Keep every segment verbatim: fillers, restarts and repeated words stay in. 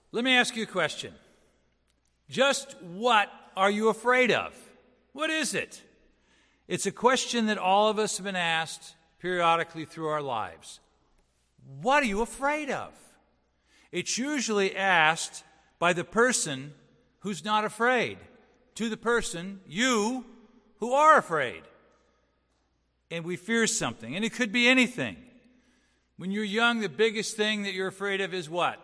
Let me ask you a question. Just what are you afraid of? What is it? It's a question that all of us have been asked periodically through our lives. What are you afraid of? It's usually asked by the person who's not afraid, to the person, you, who are afraid. And we fear something, and it could be anything. When you're young, the biggest thing that you're afraid of is what?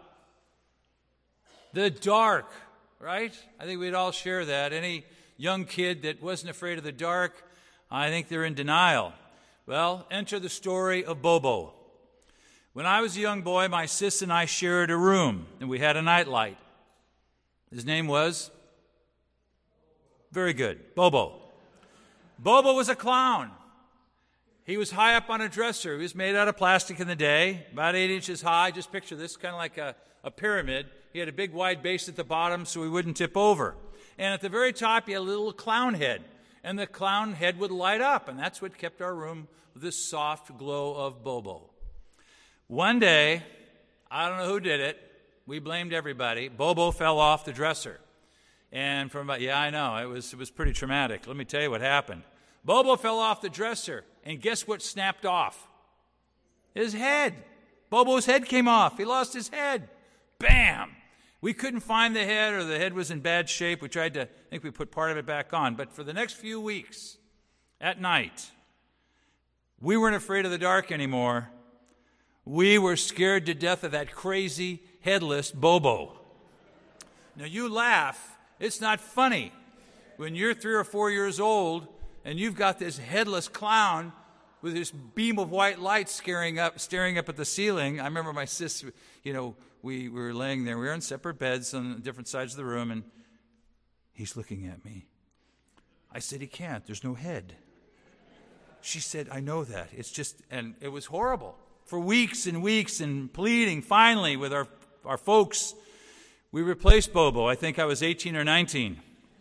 The dark, right? I think we'd all share that. Any young kid that wasn't afraid of the dark, I think they're in denial. Well, enter the story of Bobo. When I was a young boy, my sis and I shared a room, and we had a nightlight. His name was? Very good, Bobo. Bobo was a clown. He was high up on a dresser. He was made out of plastic in the day, about eight inches high. Just picture this, kind of like a, a pyramid. He had a big wide base at the bottom so he wouldn't tip over. And at the very top, he had a little clown head. And the clown head would light up, and that's what kept our room with this soft glow of Bobo. One day, I don't know who did it. We blamed everybody. Bobo fell off the dresser. And from about, yeah, I know, it was, it was pretty traumatic. Let me tell you what happened. Bobo fell off the dresser, and guess what snapped off? His head. Bobo's head came off. He lost his head. Bam! We couldn't find the head, or the head was in bad shape. We tried to, I think we put part of it back on. But for the next few weeks, at night, we weren't afraid of the dark anymore. We were scared to death of that crazy, headless Bobo. Now, you laugh. It's not funny. When you're three or four years old, and you've got this headless clown with this beam of white light scaring up, staring up at the ceiling. I remember my sister, you know, we, we were laying there. We were in separate beds on different sides of the room, and he's looking at me. I said, he can't. There's no head. She said, I know that. It's just, and it was horrible. For weeks and weeks and pleading, finally, with our, our folks, we replaced Bobo. I think I was eighteen or nineteen.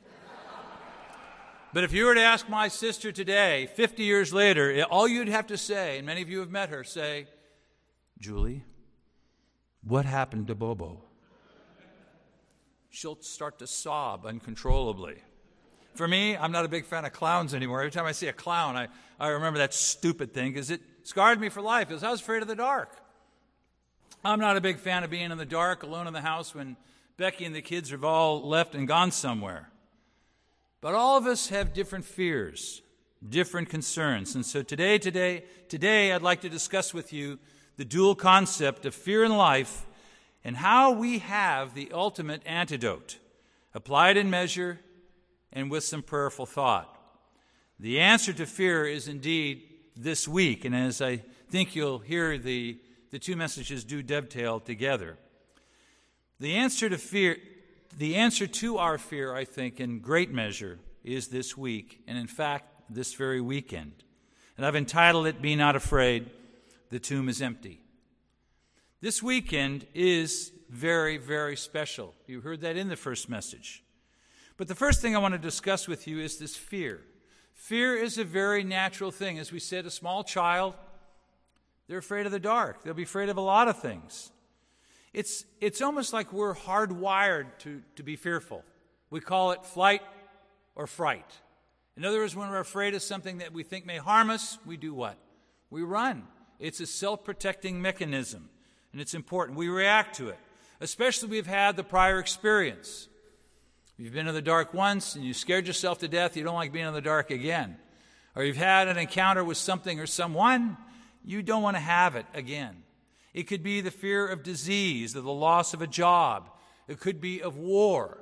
But if you were to ask my sister today, fifty years later, all you'd have to say, and many of you have met her, say, Julie, what happened to Bobo? She'll start to sob uncontrollably. For me, I'm not a big fan of clowns anymore. Every time I see a clown, I, I remember that stupid thing because it scarred me for life because I was afraid of the dark. I'm not a big fan of being in the dark, alone in the house when Becky and the kids have all left and gone somewhere. But all of us have different fears, different concerns. And so today, today, today, I'd like to discuss with you the dual concept of fear in life and how we have the ultimate antidote, applied in measure and with some prayerful thought. The answer to fear is indeed this week, and as I think you'll hear, the, the two messages do dovetail together. The answer to fear... The answer to our fear, I think, in great measure, is this week, and in fact, this very weekend. And I've entitled it, Be Not Afraid, the Tomb is Empty. This weekend is very, very special. You heard that in the first message. But the first thing I want to discuss with you is this fear. Fear is a very natural thing. As we said, a small child, they're afraid of the dark. They'll be afraid of a lot of things. It's it's almost like we're hardwired to, to be fearful. We call it flight or fright. In other words, when we're afraid of something that we think may harm us, we do what? We run. It's a self-protecting mechanism, and it's important. We react to it, especially if we've had the prior experience. If you've been in the dark once and you scared yourself to death, you don't like being in the dark again. Or you've had an encounter with something or someone, you don't want to have it again. It could be the fear of disease, of the loss of a job. It could be of war.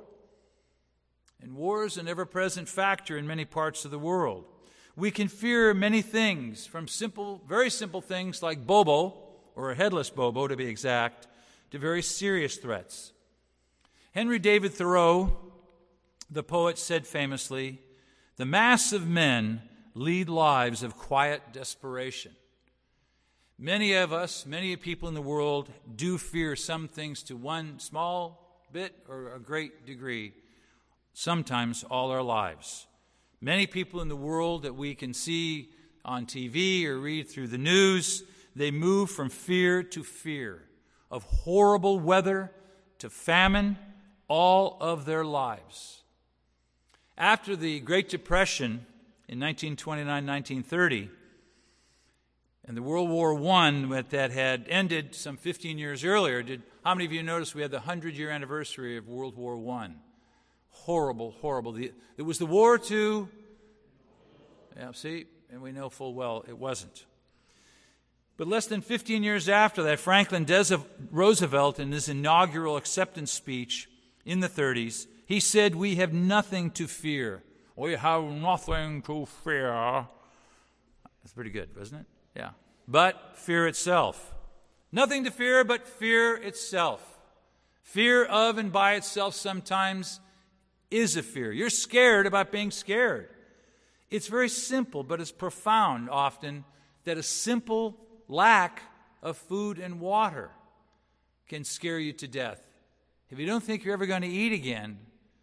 And war is an ever-present factor in many parts of the world. We can fear many things, from simple, very simple things like Bobo, or a headless Bobo to be exact, to very serious threats. Henry David Thoreau, the poet, said famously, "The mass of men lead lives of quiet desperation." Many of us, many people in the world, do fear some things to one small bit or a great degree, sometimes all our lives. Many people in the world that we can see on T V or read through the news, they move from fear to fear, of horrible weather to famine all of their lives. After the Great Depression in nineteen twenty-nine, nineteen thirty, and the World War One that had ended some fifteen years earlier, did how many of you noticed we had the hundred-year anniversary of World War One? Horrible, horrible. The, it was the war to, yeah, see, and we know full well it wasn't. But less than fifteen years after that, Franklin Roosevelt, in his inaugural acceptance speech in the thirties, he said, "We have nothing to fear. We have nothing to fear." That's pretty good, wasn't it? Yeah. But fear itself. Nothing to fear but fear itself. Fear of and by itself sometimes is a fear. You're scared about being scared. It's very simple, but it's profound often that a simple lack of food and water can scare you to death. If you don't think you're ever going to eat again,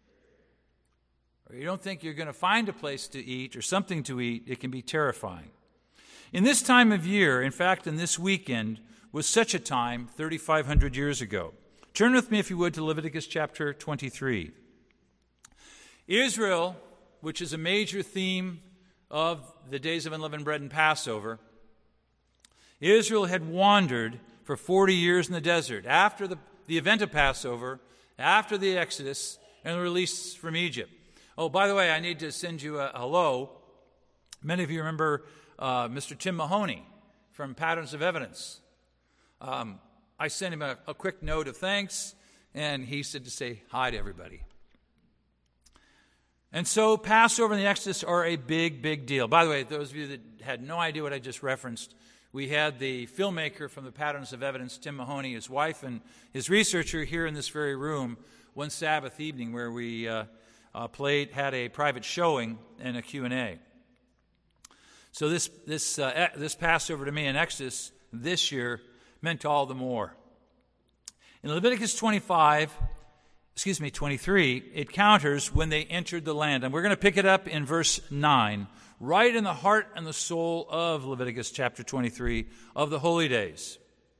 or you don't think you're going to find a place to eat or something to eat, it can be terrifying. In this time of year, in fact, in this weekend, was such a time thirty-five hundred years ago. Turn with me, if you would, to Leviticus chapter twenty-three. Israel, which is a major theme of the days of unleavened bread and Passover, Israel had wandered for forty years in the desert after the, the event of Passover, after the Exodus, and the release from Egypt. Oh, by the way, I need to send you a hello. Many of you remember uh, Mister Tim Mahoney from Patterns of Evidence. Um, I sent him a, a quick note of thanks, and he said to say hi to everybody. And so Passover and the Exodus are a big, big deal. By the way, those of you that had no idea what I just referenced, we had the filmmaker from the Patterns of Evidence, Tim Mahoney, his wife, and his researcher here in this very room one Sabbath evening where we uh, uh, played, had a private showing and a Q and A. So this this uh, this Passover to me in Exodus this year meant all the more. In Leviticus twenty-five, excuse me, twenty-three, it counters when they entered the land. And we're going to pick it up in verse nine, right in the heart and the soul of Leviticus chapter twenty-three, of the holy days.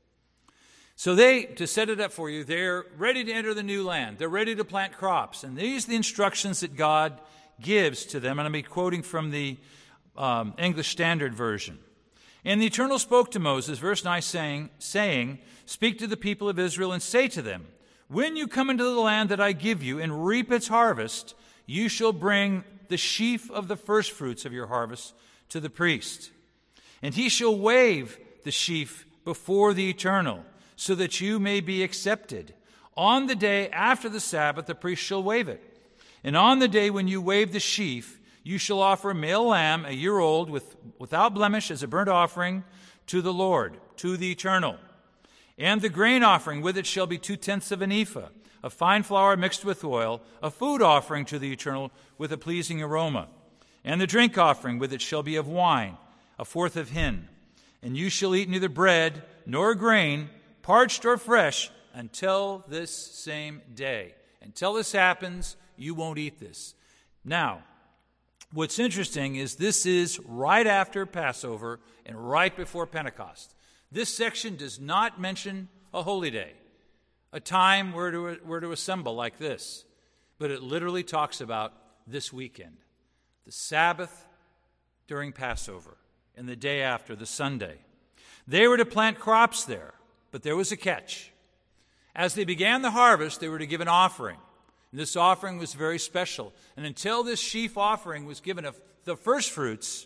So they, to set it up for you, they're ready to enter the new land. They're ready to plant crops. And these are the instructions that God gives to them. And I'm going to be quoting from the um, English Standard Version. "And the Eternal spoke to Moses," verse nine, saying, saying, "Speak to the people of Israel and say to them, when you come into the land that I give you and reap its harvest, you shall bring the sheaf of the firstfruits of your harvest to the priest. And he shall wave the sheaf before the Eternal, so that you may be accepted. On the day after the Sabbath, the priest shall wave it. And on the day when you wave the sheaf, you shall offer a male lamb, a year old, with, without blemish, as a burnt offering to the Lord, to the Eternal. And the grain offering with it shall be two-tenths of an ephah, of fine flour mixed with oil, a food offering to the Eternal with a pleasing aroma. And the drink offering with it shall be of wine, a fourth of hin. And you shall eat neither bread nor grain, parched or fresh, until this same day." Until this happens, you won't eat this. Now, what's interesting is this is right after Passover and right before Pentecost. This section does not mention a holy day, a time where to, where to assemble like this, but it literally talks about this weekend, the Sabbath during Passover, and the day after, the Sunday. They were to plant crops there, but there was a catch. As they began the harvest, they were to give an offering. And this offering was very special. And until this sheaf offering was given of the first fruits,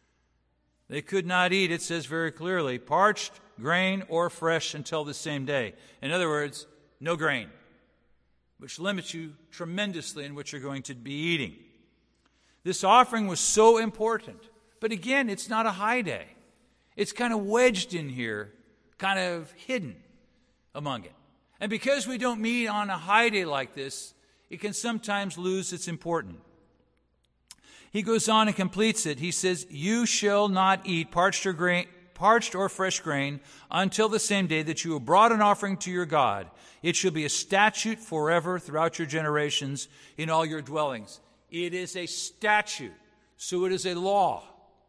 they could not eat, it says very clearly, parched, grain, or fresh until the same day. In other words, no grain, which limits you tremendously in what you're going to be eating. This offering was so important. But again, it's not a high day. It's kind of wedged in here, kind of hidden among it. And because we don't meet on a high day like this, it can sometimes lose its importance. He goes on and completes it. He says, "You shall not eat parched or grain, parched or fresh grain until the same day that you have brought an offering to your God. It shall be a statute forever throughout your generations in all your dwellings." It is a statute, so it is a law.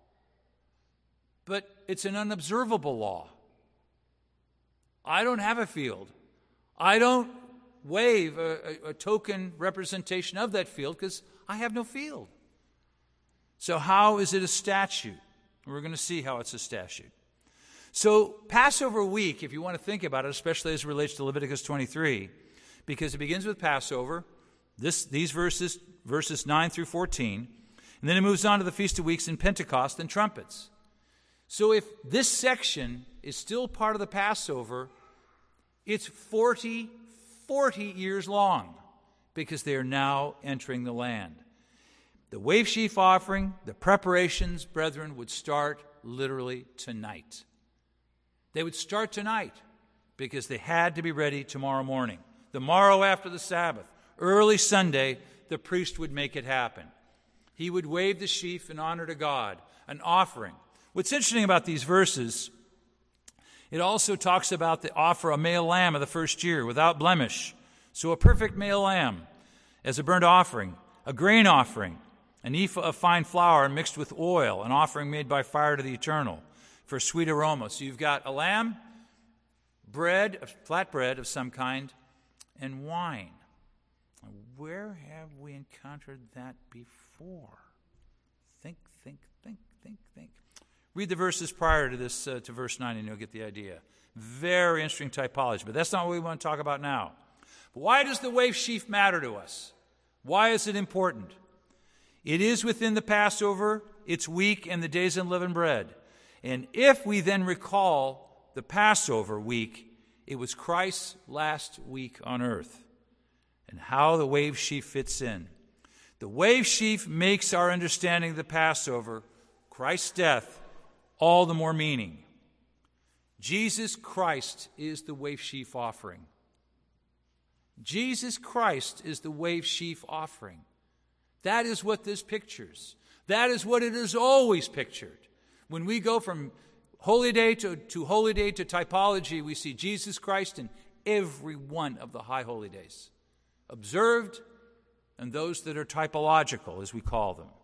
But it's an unobservable law. I don't have a field. I don't wave a, a, a token representation of that field because I have no field. So how is it a statute? We're going to see how it's a statute. So Passover week, if you want to think about it, especially as it relates to Leviticus twenty-three, because it begins with Passover, this, these verses, verses nine through fourteen, and then it moves on to the Feast of Weeks and Pentecost and trumpets. So if this section is still part of the Passover, it's forty, forty years long because they are now entering the land. The wave sheaf offering, the preparations, brethren, would start literally tonight. They would start tonight because they had to be ready tomorrow morning. The morrow after the Sabbath, early Sunday, the priest would make it happen. He would wave the sheaf in honor to God, an offering. What's interesting about these verses, it also talks about the offer a male lamb of the first year without blemish. So a perfect male lamb as a burnt offering, a grain offering, an ephah of fine flour mixed with oil, an offering made by fire to the Eternal for sweet aroma. So you've got a lamb, bread, flat bread of some kind, and wine. Where have we encountered that before? Think, think, think, think, think. Read the verses prior to this, uh, to verse nine, and you'll get the idea. Very interesting typology, but that's not what we want to talk about now. But why does the wave sheaf matter to us? Why is it important? It is within the Passover, its week, and the days of unleavened bread. And if we then recall the Passover week, it was Christ's last week on earth, and how the wave sheaf fits in. The wave sheaf makes our understanding of the Passover, Christ's death, all the more meaning. Jesus Christ is the wave sheaf offering. Jesus Christ is the wave sheaf offering. That is what this pictures. That is what it has always pictured. When we go from Holy Day to, to Holy Day to typology, we see Jesus Christ in every one of the high holy days, observed, and those that are typological, as we call them.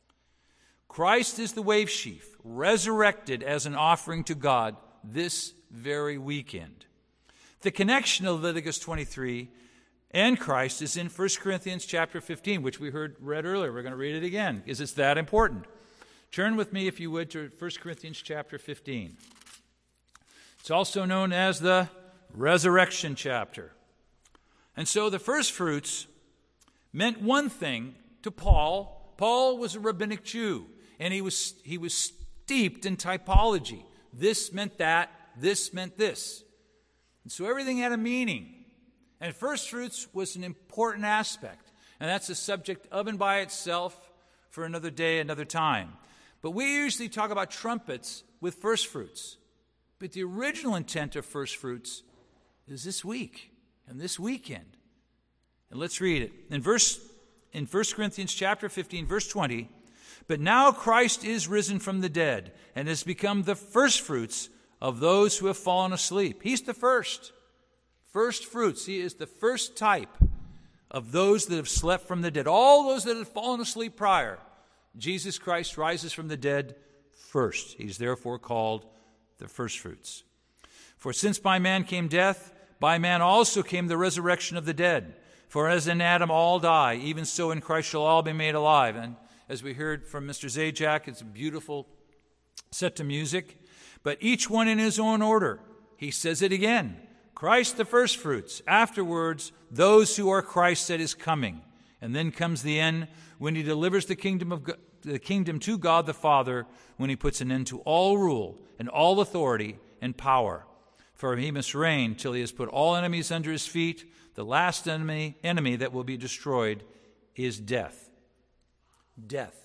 Christ is the wave sheaf, resurrected as an offering to God this very weekend. The connection of Leviticus twenty-three and Christ is in First Corinthians chapter fifteen, which we heard read earlier. We're going to read it again, because it's that important. Turn with me, if you would, to First Corinthians chapter fifteen. It's also known as the resurrection chapter. And so the first fruits meant one thing to Paul. Paul was a rabbinic Jew, and he was, he was steeped in typology. This meant that, this meant this. And so everything had a meaning. And first fruits was an important aspect. And that's a subject of and by itself for another day, another time. But we usually talk about trumpets with first fruits. But the original intent of first fruits is this week and this weekend. And let's read it. In verse in First Corinthians chapter fifteen, verse twenty, but now Christ is risen from the dead and has become the first fruits of those who have fallen asleep. He's the first. First fruits. He is the first type of those that have slept from the dead. All those that have fallen asleep prior. Jesus Christ rises from the dead first. He's therefore called the first fruits. For since by man came death, by man also came the resurrection of the dead. For as in Adam all die, even so in Christ shall all be made alive. And as we heard from Mister Zajac, it's a beautiful set to music. But each one in his own order. He says it again. Christ the first fruits. Afterwards, those who are Christ at his coming. And then comes the end when he delivers the kingdom of God, the kingdom to God the Father, when he puts an end to all rule and all authority and power. For he must reign till he has put all enemies under his feet. The last enemy, enemy that will be destroyed is death. Death.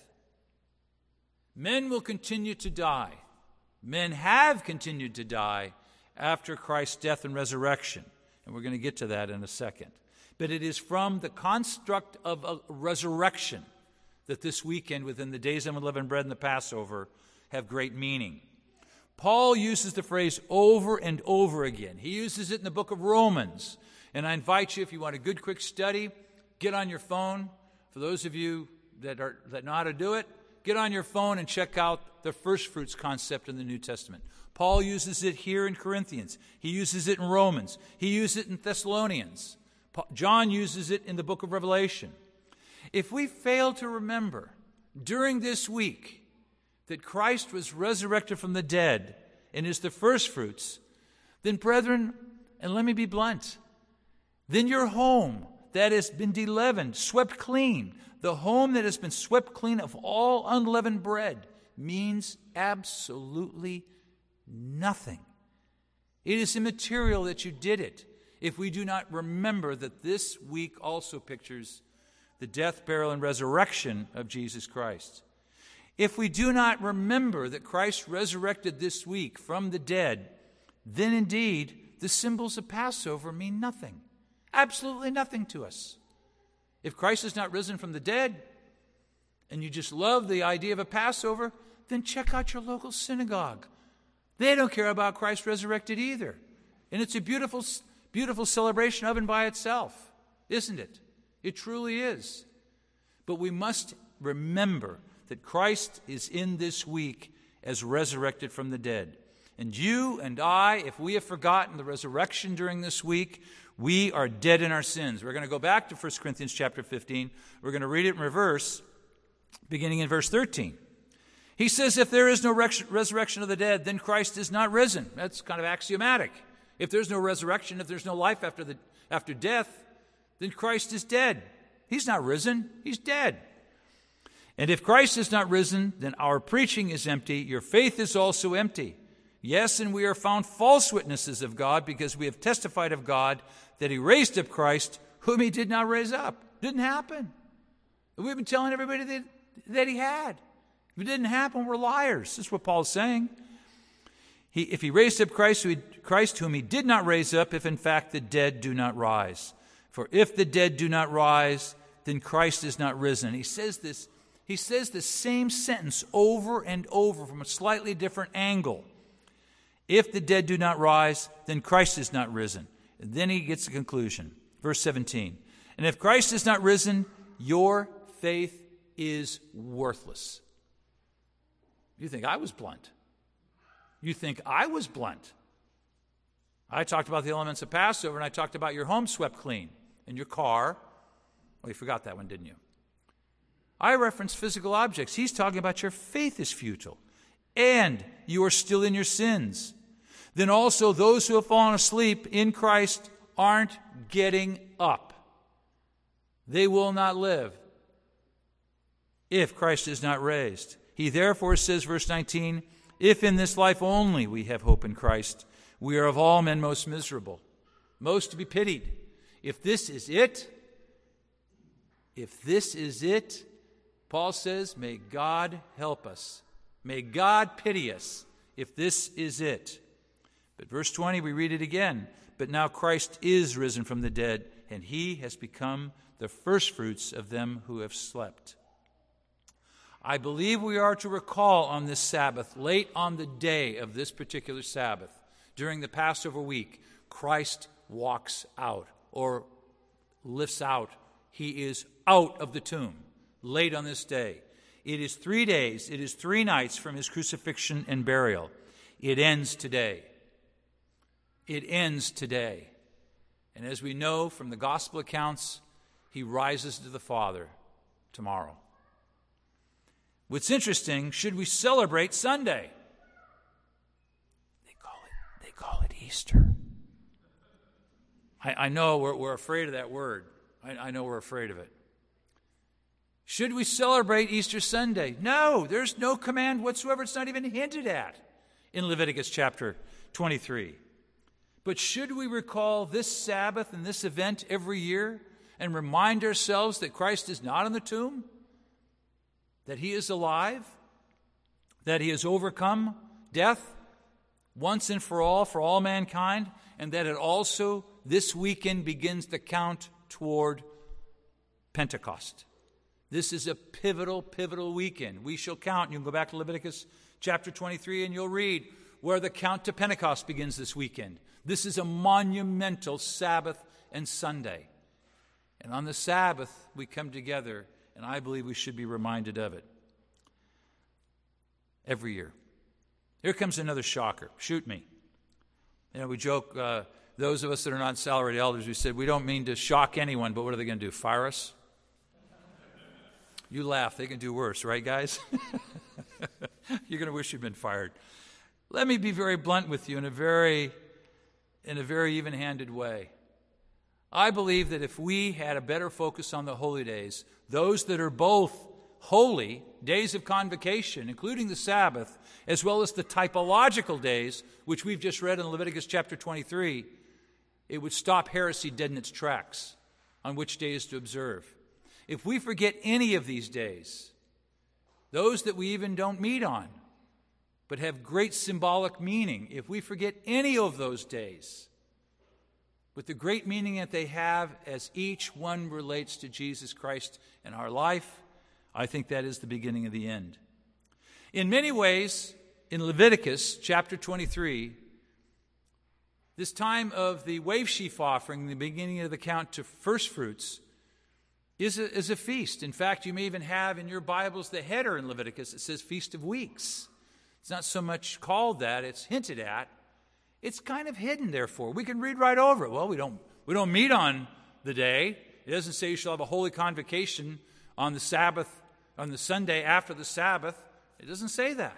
Men will continue to die. Men have continued to die after Christ's death and resurrection. And we're going to get to that in a second. But it is from the construct of a resurrection that this weekend, within the days of unleavened bread and the Passover, have great meaning. Paul uses the phrase over and over again. He uses it in the book of Romans. And I invite you, if you want a good quick study, get on your phone. For those of you that are that know how to do it, get on your phone and check out the first fruits concept in the New Testament. Paul uses it here in Corinthians. He uses it in Romans. He uses it in Thessalonians. John uses it in the book of Revelation. If we fail to remember during this week that Christ was resurrected from the dead and is the firstfruits, then, brethren, and let me be blunt, then your home that has been deleavened, swept clean, the home that has been swept clean of all unleavened bread, means absolutely nothing. It is immaterial that you did it if we do not remember that this week also pictures the death, burial, and resurrection of Jesus Christ. If we do not remember that Christ resurrected this week from the dead, then indeed the symbols of Passover mean nothing. Absolutely nothing to us. If Christ is not risen from the dead, and you just love the idea of a Passover, then check out your local synagogue. They don't care about Christ resurrected either. And it's a beautiful, beautiful celebration of and by itself, isn't it? It truly is. But we must remember that Christ is in this week as resurrected from the dead. And you and I, if we have forgotten the resurrection during this week, we are dead in our sins. We're going to go back to First Corinthians chapter fifteen. We're going to read it in reverse, beginning in verse thirteen. He says, if there is no resurrection of the dead, then Christ is not risen. That's kind of axiomatic. If there's no resurrection, if there's no life after the after death, then Christ is dead. He's not risen. He's dead. And if Christ is not risen, then our preaching is empty. Your faith is also empty. Yes, and we are found false witnesses of God because we have testified of God that he raised up Christ, whom he did not raise up. Didn't happen. We've been telling everybody that, that he had. If it didn't happen, we're liars. That's what Paul's saying. He, if he raised up Christ, Christ, whom he did not raise up, if in fact the dead do not rise. For if the dead do not rise, then Christ is not risen. He says this, he says the same sentence over and over from a slightly different angle. If the dead do not rise, then Christ is not risen. And then he gets the conclusion. Verse seventeen. And if Christ is not risen, your faith is worthless. You think I was blunt. You think I was blunt. I talked about the elements of Passover, and I talked about your home swept clean and your car. Oh, you forgot that one, didn't you? I referenced physical objects. He's talking about your faith is futile, and you are still in your sins. Then also those who have fallen asleep in Christ aren't getting up. They will not live if Christ is not raised. He therefore says, verse nineteen, if in this life only we have hope in Christ, we are of all men most miserable, most to be pitied. If this is it, if this is it, Paul says, may God help us. May God pity us if this is it. But verse twenty, we read it again. But now Christ is risen from the dead, and he has become the firstfruits of them who have slept. I believe we are to recall on this Sabbath, late on the day of this particular Sabbath, during the Passover week, Christ walks out or lifts out. He is out of the tomb late on this day. It is three days, it is three nights from his crucifixion and burial. It ends today. It ends today. And as we know from the gospel accounts, he rises to the Father tomorrow. What's interesting, should we celebrate Sunday? They call it, they call it Easter. I, I know we're, we're afraid of that word. I, I know we're afraid of it. Should we celebrate Easter Sunday? No, there's no command whatsoever. It's not even hinted at in Leviticus chapter twenty-three. But should we recall this Sabbath and this event every year and remind ourselves that Christ is not in the tomb? That he is alive? That he has overcome death once and for all, for all mankind? And that it also, this weekend, begins the count toward Pentecost. This is a pivotal, pivotal weekend. We shall count. You can go back to Leviticus chapter twenty-three and you'll read where the count to Pentecost begins this weekend. This is a monumental Sabbath and Sunday. And on the Sabbath, we come together, and I believe we should be reminded of it every year. Here comes another shocker. Shoot me. You know, we joke uh, those of us that are not salaried elders, we said, we don't mean to shock anyone, but what are they going to do, fire us? You laugh. They can do worse, right, guys? You're going to wish you'd been fired. Let me be very blunt with you in a very, in a very even-handed way. I believe that if we had a better focus on the holy days, those that are both holy, days of convocation, including the Sabbath, as well as the typological days, which we've just read in Leviticus chapter twenty-three, it would stop heresy dead in its tracks on which days to observe. If we forget any of these days, those that we even don't meet on, but have great symbolic meaning, if we forget any of those days, with the great meaning that they have as each one relates to Jesus Christ in our life, I think that is the beginning of the end. In many ways, in Leviticus chapter twenty-three, this time of the wave sheaf offering, the beginning of the count to first fruits, is a, is a feast. In fact, you may even have in your Bibles the header in Leviticus that says Feast of Weeks. It's not so much called that, it's hinted at. It's kind of hidden, therefore. We can read right over it. Well, we don't we don't meet on the day. It doesn't say you shall have a holy convocation on the Sabbath, on the Sunday after the Sabbath. It doesn't say that.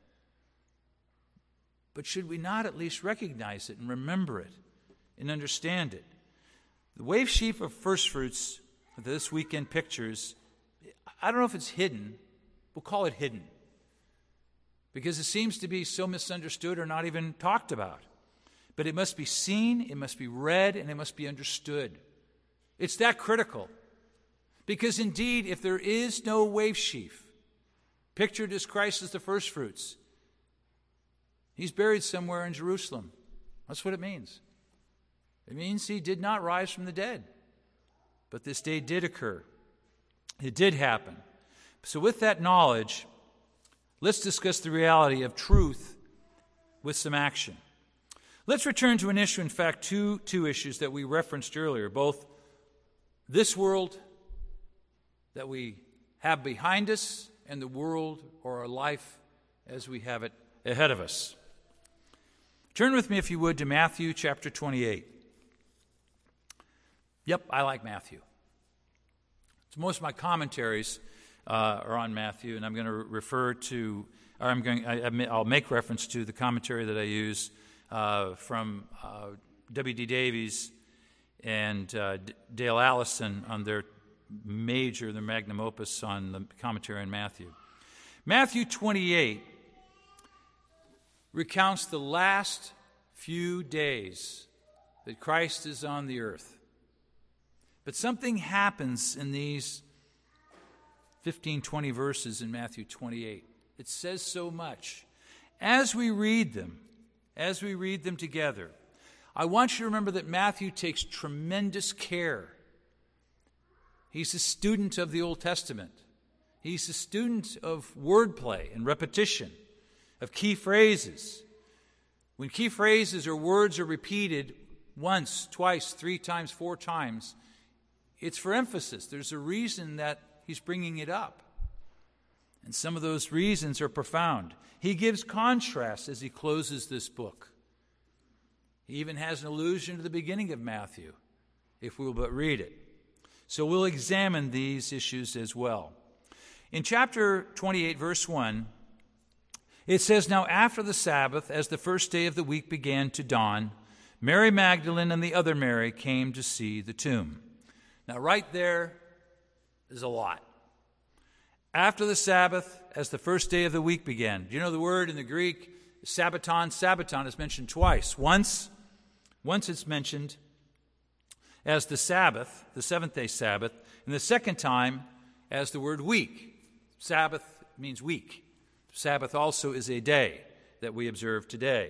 But should we not at least recognize it and remember it and understand it? The wave sheaf of first fruits, this weekend pictures, I don't know if it's hidden. We'll call it hidden, because it seems to be so misunderstood or not even talked about. But it must be seen, it must be read, and it must be understood. It's that critical. Because indeed, if there is no wave sheaf, pictured as Christ as the first fruits, he's buried somewhere in Jerusalem. That's what it means. It means he did not rise from the dead. But this day did occur. It did happen. So with that knowledge, let's discuss the reality of truth with some action. Let's return to an issue, in fact, two, two issues that we referenced earlier, both this world that we have behind us and the world or our life as we have it ahead of us. Turn with me, if you would, to Matthew chapter twenty-eight. Yep, I like Matthew. So most of my commentaries uh, are on Matthew, and I'm going to refer to, or I'm going, I, I'll make reference to the commentary that I use uh, from uh, W D Davies and uh, D- Dale Allison on their major, their magnum opus on the commentary on Matthew. Matthew twenty-eight recounts the last few days that Christ is on the earth. But something happens in these fifteen, twenty verses in Matthew twenty-eight. It says so much. As we read them, as we read them together, I want you to remember that Matthew takes tremendous care. He's a student of the Old Testament. He's a student of wordplay and repetition, of key phrases. When key phrases or words are repeated once, twice, three times, four times, it's for emphasis. There's a reason that he's bringing it up. And some of those reasons are profound. He gives contrast as he closes this book. He even has an allusion to the beginning of Matthew, if we'll but read it. So we'll examine these issues as well. In chapter twenty-eight, verse one, it says, "Now after the Sabbath, as the first day of the week began to dawn, Mary Magdalene and the other Mary came to see the tomb." Now right there is a lot. After the Sabbath, as the first day of the week began. Do you know the word in the Greek, Sabbaton? Sabbaton is mentioned twice. Once, once it's mentioned as the Sabbath, the seventh-day Sabbath, and the second time as the word week. Sabbath means week. Sabbath also is a day that we observe today.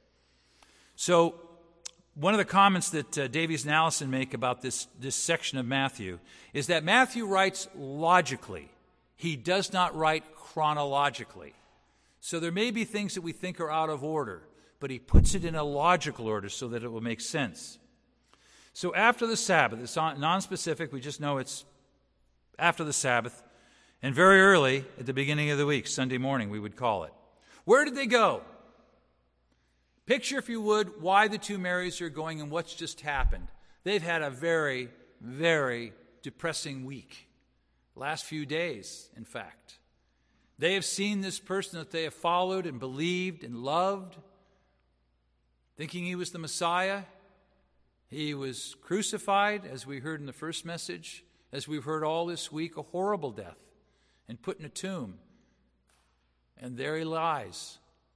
So one of the comments that uh, Davies and Allison make about this, this section of Matthew is that Matthew writes logically. He does not write chronologically. So there may be things that we think are out of order, but he puts it in a logical order so that it will make sense. So after the Sabbath, it's non-specific, we just know it's after the Sabbath, and very early at the beginning of the week, Sunday morning we would call it. Where did they go? Picture, if you would, why the two Marys are going and what's just happened. They've had a very, very depressing week. Last few days, in fact. They have seen this person that they have followed and believed and loved, thinking he was the Messiah. He was crucified, as we heard in the first message, as we've heard all this week, a horrible death, and put in a tomb. And there he lies.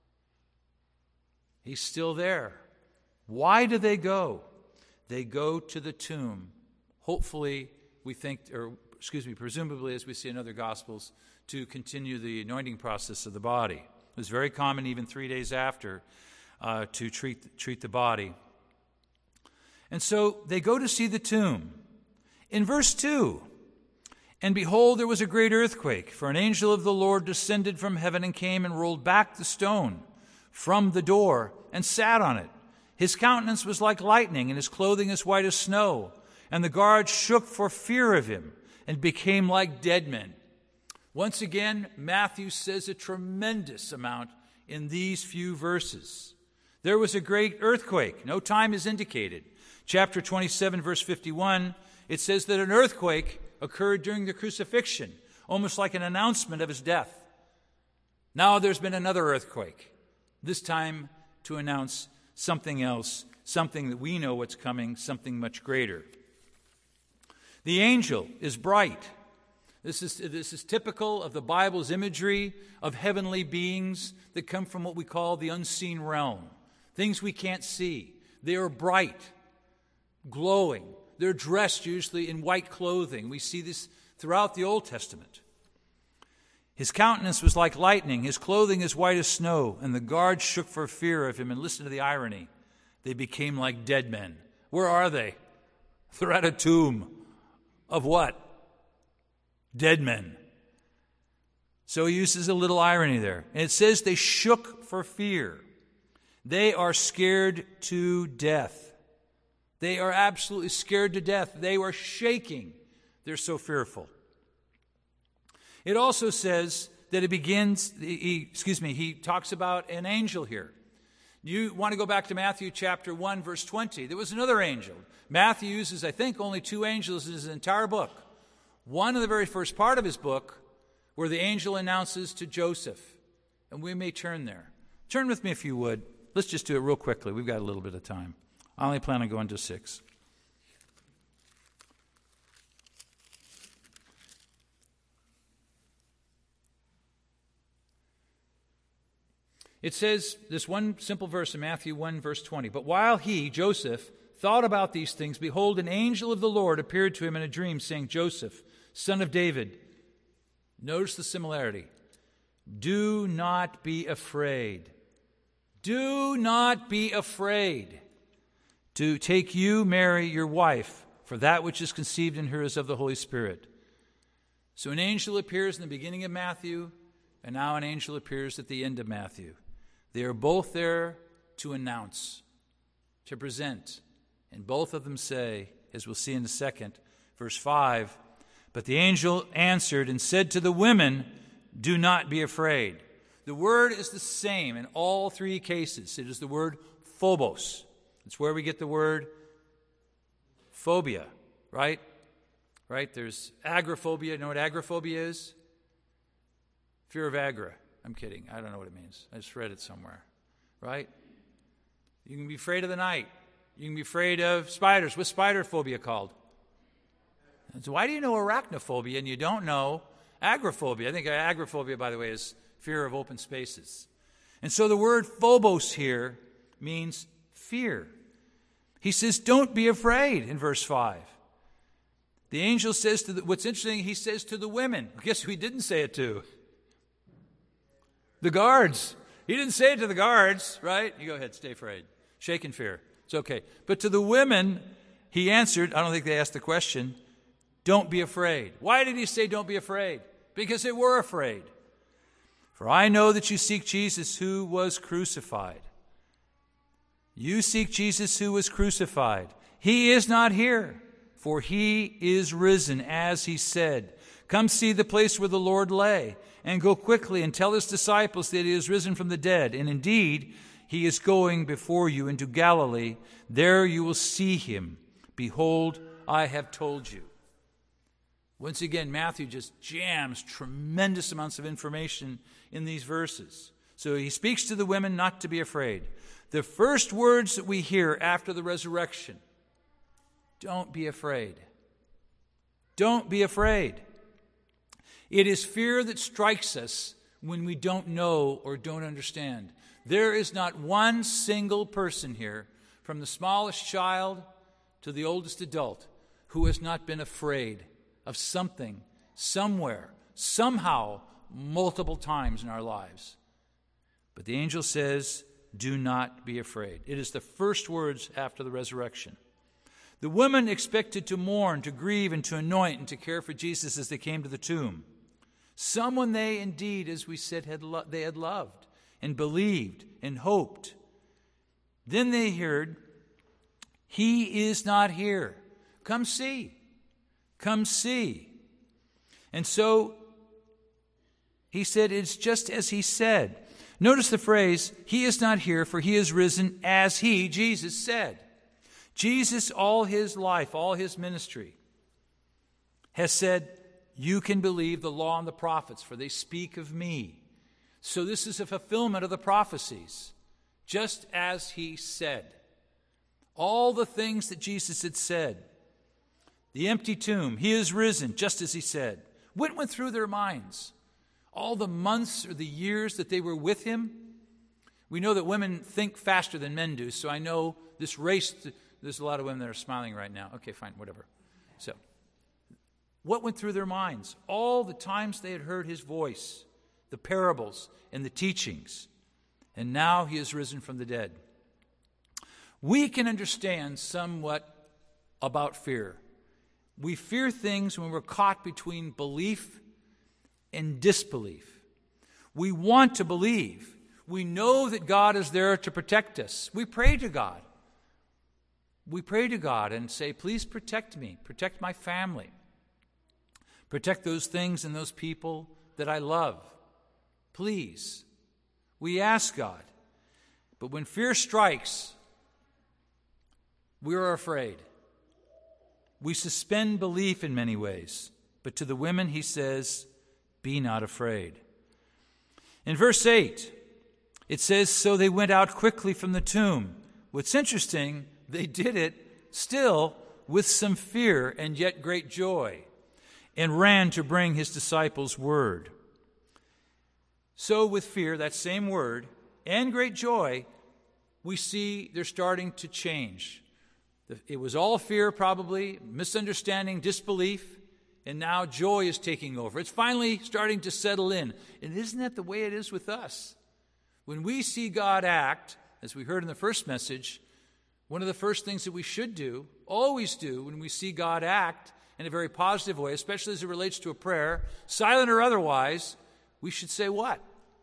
He's still there. Why do they go? They go to the tomb. Hopefully, we think, or excuse me, presumably, as we see in other Gospels, to continue the anointing process of the body. It was very common even three days after uh, to treat, treat the body. And so they go to see the tomb. In verse two, and behold, there was a great earthquake, for an angel of the Lord descended from heaven and came and rolled back the stone from the door and sat on it. His countenance was like lightning, and his clothing as white as snow. And the guards shook for fear of him and became like dead men. Once again, Matthew says a tremendous amount in these few verses. There was a great earthquake. No time is indicated. Chapter twenty-seven, verse fifty-one, it says that an earthquake occurred during the crucifixion, almost like an announcement of his death. Now there's been another earthquake, this time to announce something else, something that we know what's coming, something much greater. The angel is bright. This is, this is typical of the Bible's imagery of heavenly beings that come from what we call the unseen realm, things we can't see. They are bright, glowing. They're dressed usually in white clothing. We see this throughout the Old Testament. His countenance was like lightning. His clothing is white as snow. And the guards shook for fear of him. And listen to the irony. They became like dead men. Where are they? They're at a tomb. Of what? Dead men. So he uses a little irony there. And it says they shook for fear. They are scared to death. They are absolutely scared to death. They were shaking. They're so fearful. It also says that it begins, he, excuse me, he talks about an angel here. You want to go back to Matthew chapter one, verse twenty. There was another angel. Matthew uses, I think, only two angels in his entire book. One in the very first part of his book, where the angel announces to Joseph. And we may turn there. Turn with me if you would. Let's just do it real quickly. We've got a little bit of time. I only plan on going to six. It says, this one simple verse in Matthew one, verse twenty, but while he, Joseph, thought about these things, behold, an angel of the Lord appeared to him in a dream, saying, Joseph, son of David, notice the similarity, do not be afraid. Do not be afraid to take you, Mary, your wife, for that which is conceived in her is of the Holy Spirit. So an angel appears in the beginning of Matthew, and now an angel appears at the end of Matthew. They are both there to announce, to present. And both of them say, as we'll see in a second, verse five, but the angel answered and said to the women, do not be afraid. The word is the same in all three cases. It is the word phobos. It's where we get the word phobia, right? Right? There's agoraphobia. You know what agoraphobia is? Fear of agra. I'm kidding. I don't know what it means. I just read it somewhere. Right? You can be afraid of the night. You can be afraid of spiders. What's spider phobia called? So why do you know arachnophobia and you don't know agoraphobia? I think agoraphobia, by the way, is fear of open spaces. And so the word phobos here means fear. He says, don't be afraid in verse five. The angel says to the, what's interesting, he says to the women. Guess who he didn't say it to? The guards. He didn't say it to the guards, right? You go ahead, stay afraid. Shake in fear. It's okay. But to the women, he answered, I don't think they asked the question, don't be afraid. Why did he say don't be afraid? Because they were afraid. For I know that you seek Jesus who was crucified. You seek Jesus who was crucified. He is not here, for he is risen, as he said. Come see the place where the Lord lay, and go quickly and tell his disciples that he is risen from the dead. And indeed, He is going before you into Galilee. There you will see him. Behold, I have told you. Once again, Matthew just jams tremendous amounts of information in these verses. So he speaks to the women not to be afraid. The first words that we hear after the resurrection, don't be afraid. Don't be afraid. It is fear that strikes us when we don't know or don't understand. There is not one single person here, from the smallest child to the oldest adult, who has not been afraid of something, somewhere, somehow, multiple times in our lives. But the angel says, do not be afraid. It is the first words after the resurrection. The women expected to mourn, to grieve, and to anoint, and to care for Jesus as they came to the tomb. Someone they indeed, as we said, had lo- they had loved and believed and hoped. Then they heard, he is not here. Come see. Come see. And so he said, it's just as he said. Notice the phrase, he is not here, for he is risen as he, Jesus, said. Jesus, all his life, all his ministry, has said, you can believe the law and the prophets, for they speak of me. So this is a fulfillment of the prophecies, just as he said. All the things that Jesus had said. The empty tomb, he is risen, just as he said. What went through their minds? All the months or the years that they were with him? We know that women think faster than men do, so I know this race, there's a lot of women that are smiling right now. Okay, fine, whatever. So, what went through their minds? All the times they had heard his voice, the parables and the teachings, and now he is risen from the dead. We can understand somewhat about fear. We fear things when we're caught between belief and disbelief. We want to believe. We know that God is there to protect us. We pray to God. We pray to God and say, please protect me, protect my family, protect those things and those people that I love. Please. We ask God. But when fear strikes, we are afraid. We suspend belief in many ways. But to the women, he says, be not afraid. In verse eight, it says, so they went out quickly from the tomb. What's interesting, they did it still with some fear and yet great joy, and ran to bring his disciples word. So with fear, that same word, and great joy, we see they're starting to change. It was all fear, probably, misunderstanding, disbelief, and now joy is taking over. It's finally starting to settle in. And isn't that the way it is with us? When we see God act, as we heard in the first message, one of the first things that we should do, always do, when we see God act in a very positive way, especially as it relates to a prayer, silent or otherwise, we should say what?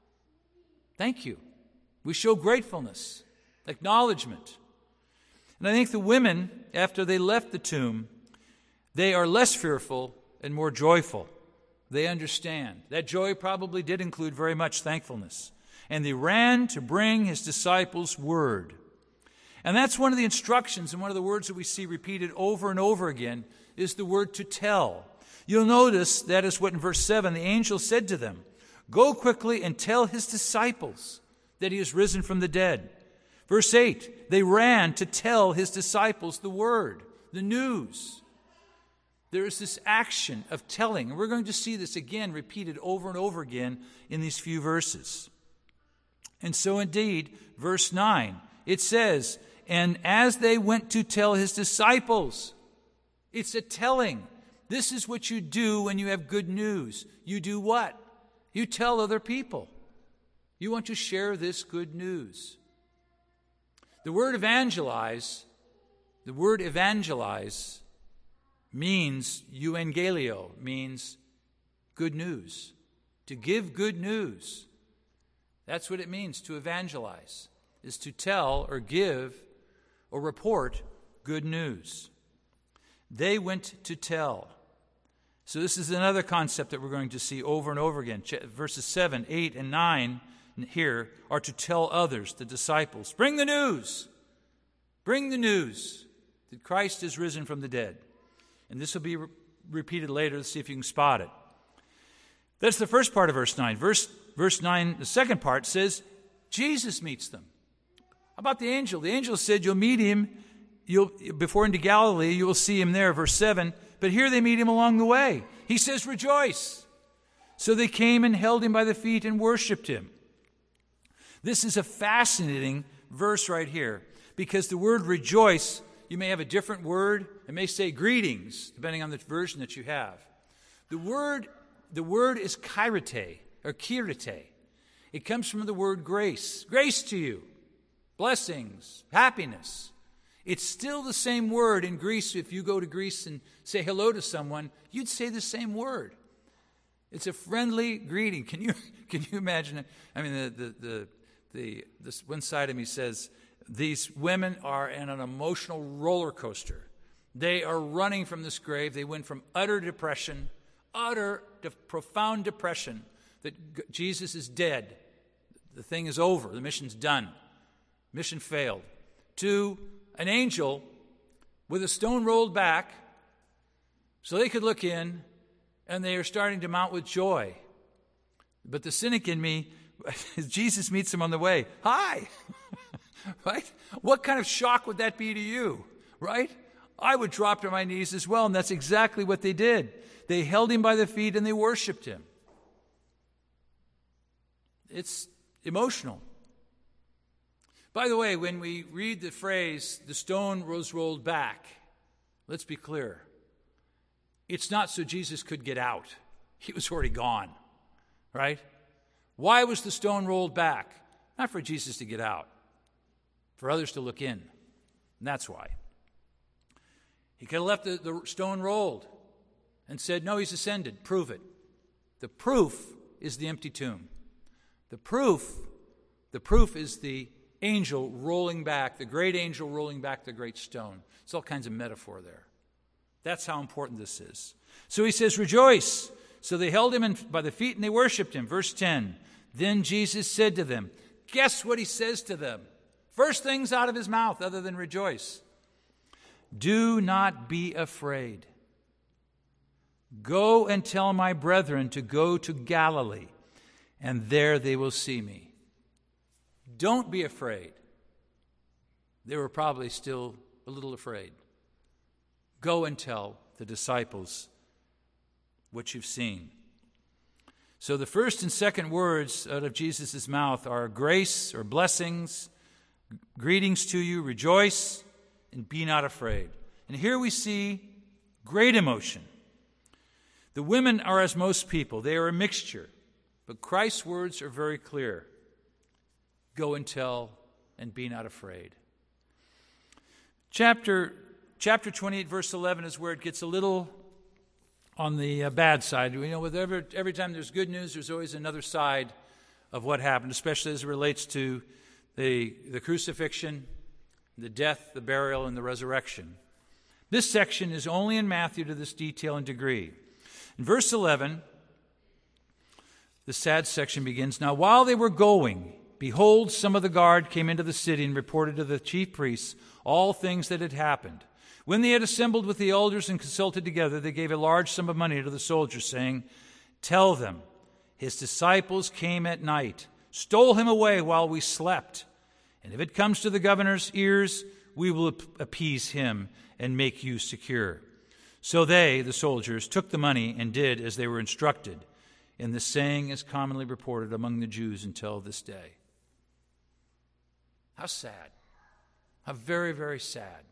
Thank you. We show gratefulness, acknowledgement. And I think the women, after they left the tomb, they are less fearful and more joyful. They understand. That joy probably did include very much thankfulness. And they ran to bring his disciples word. And that's one of the instructions, and one of the words that we see repeated over and over again is the word to tell. You'll notice that is what in verse seven the angel said to them. Go quickly and tell his disciples that he is risen from the dead. Verse eight, they ran to tell his disciples the word, the news. There is this action of telling, and we're going to see this again repeated over and over again in these few verses. And so indeed, verse nine, it says, and as they went to tell his disciples, it's a telling. This is what you do when you have good news. You do what? You tell other people. You want to share this good news. The word evangelize, the word evangelize means euangelio, means good news. To give good news. That's what it means to evangelize, is to tell or give or report good news. They went to tell. So this is another concept that we're going to see over and over again. Verses seven, eight, and nine here are to tell others, the disciples, bring the news. Bring the news that Christ is risen from the dead. And this will be re- repeated later. Let's see if you can spot it. That's the first part of verse nine. Verse, verse nine, the second part says, Jesus meets them. How about the angel? The angel said, you'll meet him you'll, before into Galilee. You will see him there, verse seven. But here they meet him along the way. He says, rejoice. So they came and held him by the feet and worshiped him. This is a fascinating verse right here, because the word rejoice, you may have a different word. It may say greetings, depending on the version that you have. The word, the word is kairete, or kirete. It comes from the word grace. Grace to you. Blessings. Happiness. It's still the same word in Greece. If you go to Greece and say hello to someone, you'd say the same word. It's a friendly greeting. Can you can you imagine it? I mean, the the the, the this one side of me says, these women are in an emotional roller coaster. They are running from this grave. They went from utter depression, utter de- profound depression, that G- Jesus is dead. The thing is over. The mission's done. Mission failed. To an angel with a stone rolled back so they could look in, and they are starting to mount with joy. But the cynic in me, Jesus meets them on the way. Hi! Right? What kind of shock would that be to you? Right? I would drop to my knees as well, and that's exactly what they did. They held him by the feet and they worshiped him. It's emotional. By the way, when we read the phrase, the stone was rolled back, let's be clear. It's not so Jesus could get out. He was already gone. Right? Why was the stone rolled back? Not for Jesus to get out. For others to look in. And that's why. He could have left the, the stone rolled and said, no, he's ascended. Prove it. The proof is the empty tomb. The proof, the proof is the angel rolling back, the great angel rolling back the great stone. It's all kinds of metaphor there. That's how important this is. So he says, rejoice. So they held him in, by the feet and they worshiped him. Verse ten. Then Jesus said to them, guess what he says to them? First things out of his mouth other than rejoice. Do not be afraid. Go and tell my brethren to go to Galilee, and there they will see me. Don't be afraid. They were probably still a little afraid. Go and tell the disciples what you've seen. So the first and second words out of Jesus' mouth are grace or blessings, greetings to you, rejoice, and be not afraid. And here we see great emotion. The women are as most people. They are a mixture. But Christ's words are very clear. Go and tell and be not afraid. Chapter, chapter twenty-eight, verse eleven is where it gets a little on the uh, bad side. You know, with every, every time there's good news, there's always another side of what happened, especially as it relates to the, the crucifixion, the death, the burial, and the resurrection. This section is only in Matthew to this detail and degree. In verse eleven, the sad section begins, now while they were going, behold, some of the guard came into the city and reported to the chief priests all things that had happened. When they had assembled with the elders and consulted together, they gave a large sum of money to the soldiers, saying, tell them, his disciples came at night, stole him away while we slept. And if it comes to the governor's ears, we will appease him and make you secure. So they, the soldiers, took the money and did as they were instructed. And the saying is commonly reported among the Jews until this day. How sad. How very, very sad.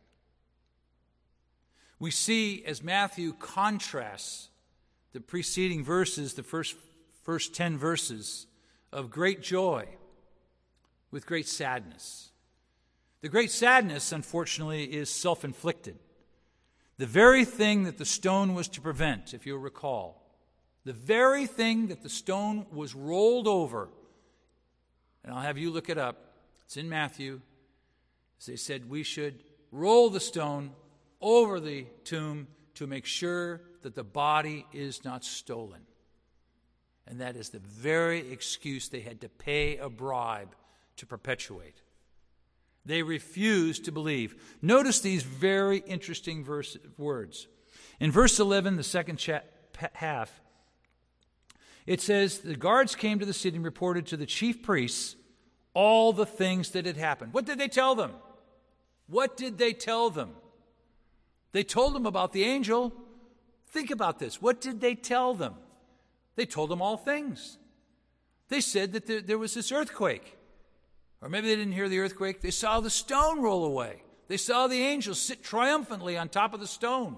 We see as Matthew contrasts the preceding verses, the first, first ten verses, of great joy with great sadness. The great sadness, unfortunately, is self-inflicted. The very thing that the stone was to prevent, if you'll recall, the very thing that the stone was rolled over, and I'll have you look it up, it's in Matthew, as they said we should roll the stone over the tomb to make sure that the body is not stolen. And that is the very excuse they had to pay a bribe to perpetuate. They refused to believe. Notice these very interesting verse, words. In verse eleven, the second cha- half, it says, the guards came to the city and reported to the chief priests all the things that had happened. What did they tell them? What did they tell them? They told them about the angel. Think about this. What did they tell them? They told them all things. They said that there, there was this earthquake. Or maybe they didn't hear the earthquake. They saw the stone roll away. They saw the angel sit triumphantly on top of the stone.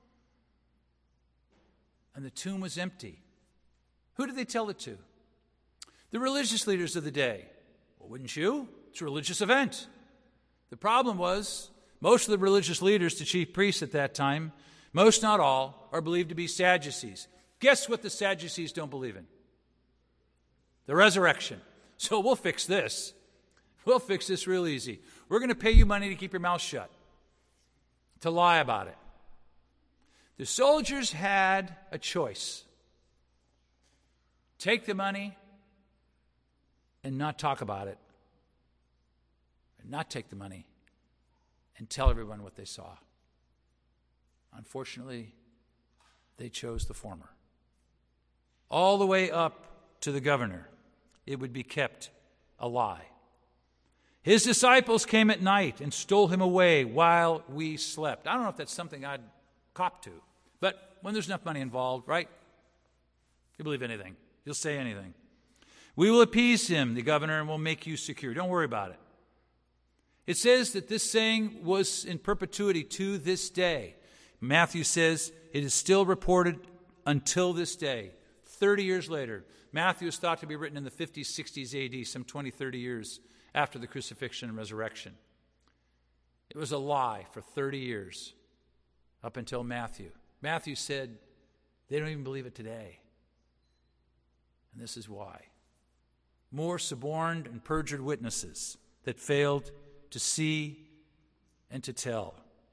And the tomb was empty. Who did they tell it to? The religious leaders of the day. Well, wouldn't you? It's a religious event. The problem was, most of the religious leaders, the chief priests at that time, most not all, are believed to be Sadducees. Guess what the Sadducees don't believe in? The resurrection. So we'll fix this. We'll fix this real easy. We're going to pay you money to keep your mouth shut, to lie about it. The soldiers had a choice. Take the money and not talk about it. And not take the money and tell everyone what they saw. Unfortunately, they chose the former. All the way up to the governor, it would be kept a lie. His disciples came at night and stole him away while we slept. I don't know if that's something I'd cop to, but when there's enough money involved, right? You'll believe anything. You'll say anything. We will appease him, the governor, and we'll make you secure. Don't worry about it. It says that this saying was in perpetuity to this day. Matthew says it is still reported until this day. thirty years later. Matthew is thought to be written in the fifties, sixties A D, some twenty, thirty years after the crucifixion and resurrection. It was a lie for thirty years up until Matthew. Matthew said they don't even believe it today. And this is why. More suborned and perjured witnesses that failed to see and to tell.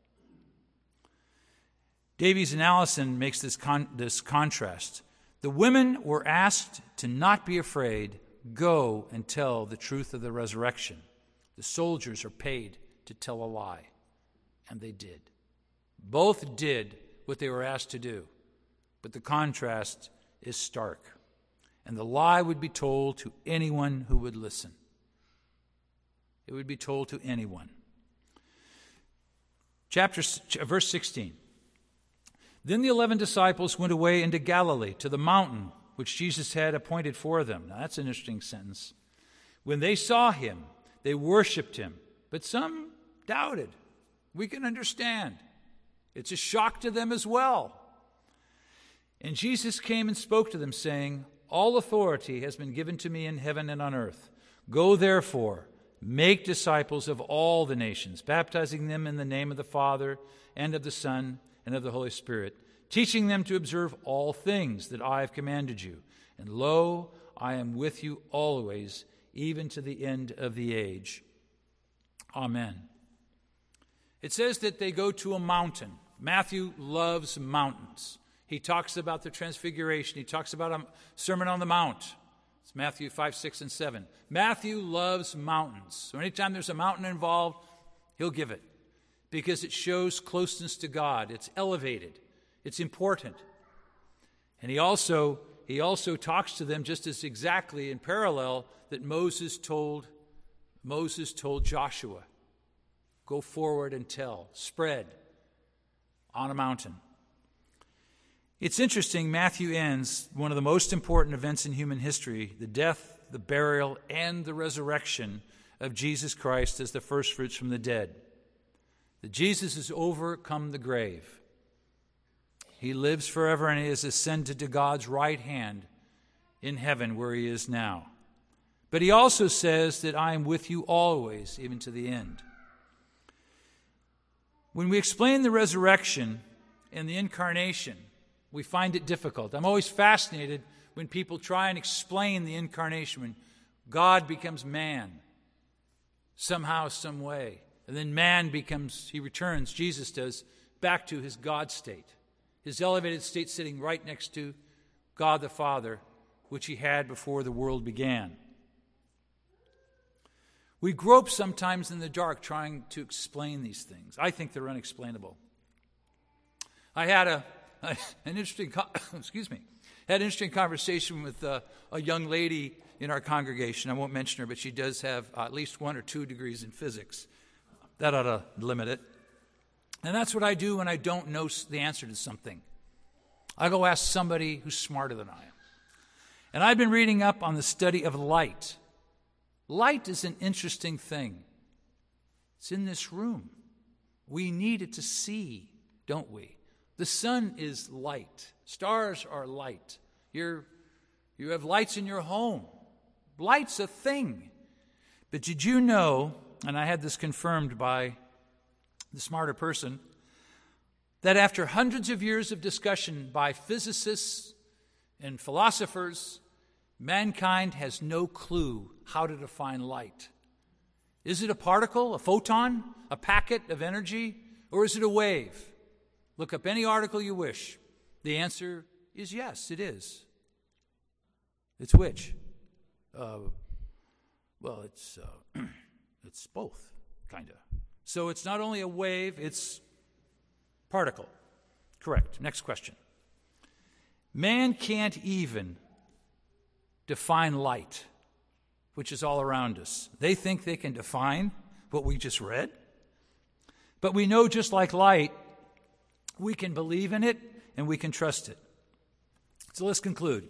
Davies and Allison makes this con- this contrast. The women were asked to not be afraid, go and tell the truth of the resurrection. The soldiers are paid to tell a lie, and they did. Both did what they were asked to do, but the contrast is stark. And the lie would be told to anyone who would listen. It would be told to anyone. Chapter verse sixteen. Then the eleven disciples went away into Galilee to the mountain which Jesus had appointed for them. Now that's an interesting sentence. When they saw him, they worshipped him, but some doubted. We can understand. It's a shock to them as well. And Jesus came and spoke to them, saying, all authority has been given to me in heaven and on earth. Go therefore, make disciples of all the nations, baptizing them in the name of the Father and of the Son and of the Holy Spirit, teaching them to observe all things that I have commanded you. And lo, I am with you always, even to the end of the age. Amen. It says that they go to a mountain. Matthew loves mountains. He talks about the transfiguration. He talks about a Sermon on the Mount. It's Matthew five, six, and seven. Matthew loves mountains. So anytime there's a mountain involved, he'll give it because it shows closeness to God. It's elevated. It's important. And he also, he also talks to them just as exactly in parallel that Moses told, Moses told Joshua, go forward and tell, spread on a mountain. It's interesting, Matthew ends one of the most important events in human history, the death, the burial, and the resurrection of Jesus Christ as the firstfruits from the dead. That Jesus has overcome the grave. He lives forever and he has ascended to God's right hand in heaven where he is now. But he also says that I am with you always, even to the end. When we explain the resurrection and the incarnation, we find it difficult. I'm always fascinated when people try and explain the incarnation, when God becomes man somehow, some way. And then man becomes, he returns, Jesus does, back to his God state. His elevated state sitting right next to God the Father, which he had before the world began. We grope sometimes in the dark trying to explain these things. I think they're unexplainable. I had a, a an interesting excuse me had an interesting conversation with uh, a young lady in our congregation. I won't mention her, but she does have uh, at least one or two degrees in physics. That ought to limit it. And that's what I do when I don't know the answer to something. I go ask somebody who's smarter than I am. And I've been reading up on the study of light. Light is an interesting thing. It's in this room. We need it to see, don't we? The sun is light. Stars are light. You're, you have lights in your home. Light's a thing. But did you know, and I had this confirmed by the smarter person, that after hundreds of years of discussion by physicists and philosophers, mankind has no clue how to define light. Is it a particle, a photon, a packet of energy, or is it a wave? Look up any article you wish. The answer is yes, it is. It's which? Uh, well, it's uh, it's both, kind of. So it's not only a wave, it's particle. Correct. Next question. Man can't even define light, which is all around us. They think they can define what we just read. But we know, just like light, we can believe in it and we can trust it. So let's conclude.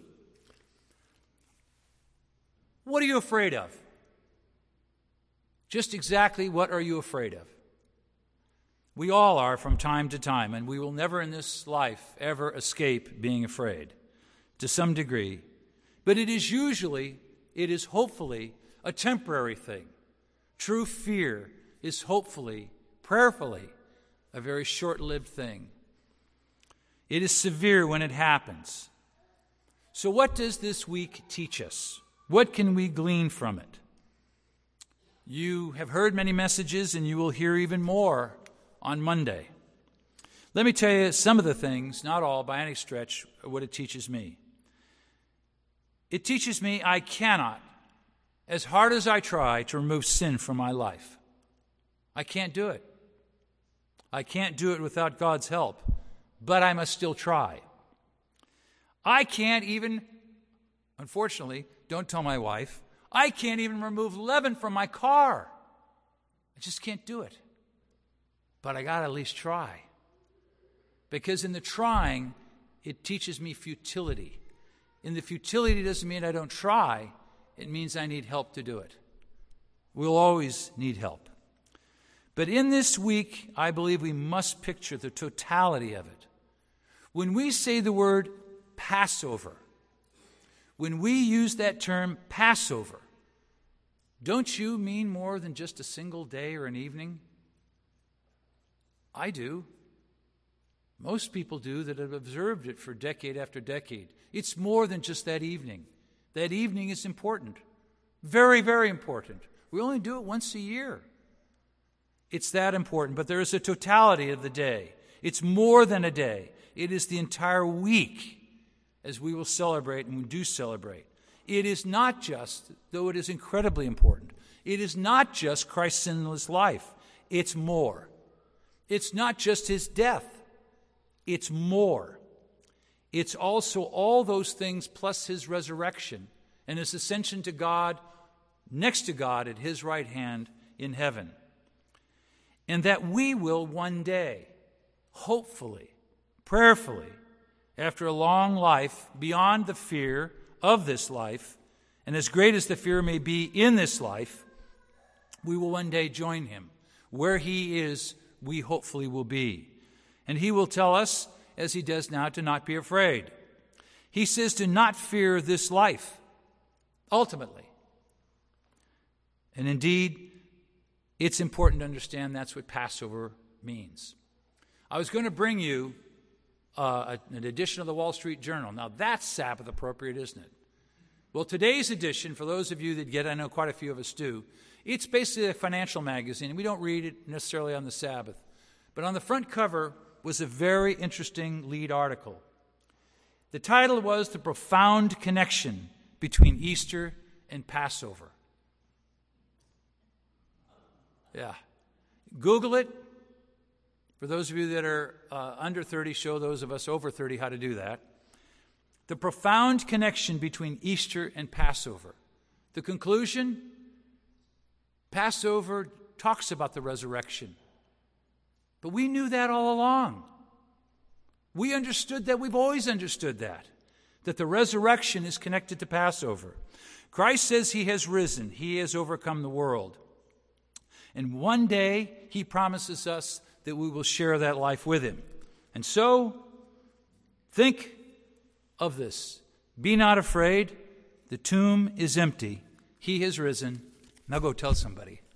What are you afraid of? Just exactly what are you afraid of? We all are from time to time, and we will never in this life ever escape being afraid to some degree. But it is usually, it is hopefully, a temporary thing. True fear is hopefully, prayerfully, a very short-lived thing. It is severe when it happens. So what does this week teach us? What can we glean from it? You have heard many messages, and you will hear even more on Monday. Let me tell you some of the things, not all by any stretch, what it teaches me. It teaches me I cannot, as hard as I try, to remove sin from my life. I can't do it. I can't do it without God's help, but I must still try. I can't even, unfortunately, don't tell my wife, I can't even remove leaven from my car. I just can't do it. But I got to at least try. Because in the trying, it teaches me futility. And the futility doesn't mean I don't try. It means I need help to do it. We'll always need help. But in this week, I believe we must picture the totality of it. When we say the word Passover, when we use that term Passover, don't you mean more than just a single day or an evening? I do. Most people do that have observed it for decade after decade. It's more than just that evening. That evening is important. Very, very important. We only do it once a year. It's that important. But there is a totality of the day. It's more than a day. It is the entire week as we will celebrate, and we do celebrate. It is not just, though it is incredibly important, it is not just Christ's sinless life. It's more. It's not just his death. It's more. It's also all those things plus his resurrection and his ascension to God, next to God at his right hand in heaven. And that we will one day, hopefully, prayerfully, after a long life, beyond the fear of this life, and as great as the fear may be in this life, we will one day join him. Where he is, we hopefully will be. And he will tell us, as he does now, to not be afraid. He says to not fear this life, ultimately. And indeed, it's important to understand that's what Passover means. I was going to bring you uh, an edition of the Wall Street Journal. Now, that's Sabbath appropriate, isn't it? Well, today's edition, for those of you that get it, I know quite a few of us do, it's basically a financial magazine. We don't read it necessarily on the Sabbath. But on the front cover was a very interesting lead article. The title was The Profound Connection Between Easter and Passover. Yeah. Google it. For those of you that are uh, under thirty, show those of us over thirty how to do that. The profound connection between Easter and Passover. The conclusion, Passover talks about the resurrection. But we knew that all along. We understood that. We've always understood that. That the resurrection is connected to Passover. Christ says he has risen. He has overcome the world. And one day he promises us that we will share that life with him. And so, think of this. Be not afraid. The tomb is empty. He has risen. Now go tell somebody.